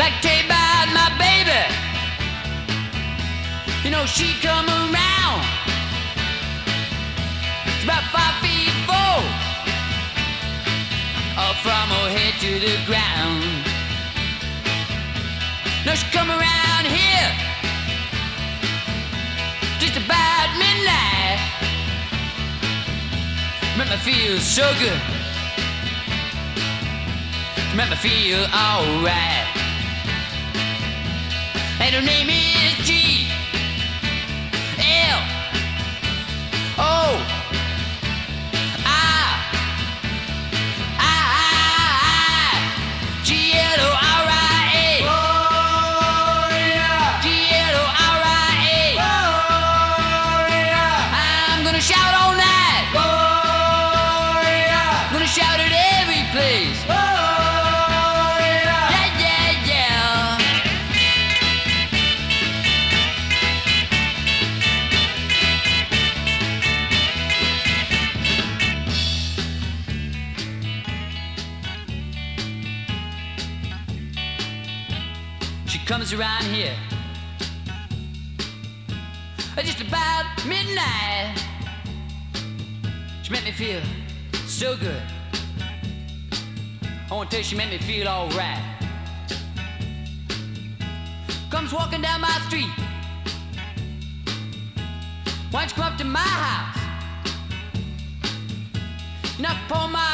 Like tell you about my baby. You know she come around. She's about 5'4", up from her head to the ground. Now she come around here just about midnight. Make me feel so good. Make me feel alright. And her name is G L O I G L O R I A. Oh yeah. G L O R I A. Oh yeah. I'm gonna shout all night. Oh yeah. I'm gonna shout at every place. Comes around here just about midnight. She made me feel so good. I want to tell you, she made me feel alright. Comes walking down my street. Why don't you come up to my house? Knock upon my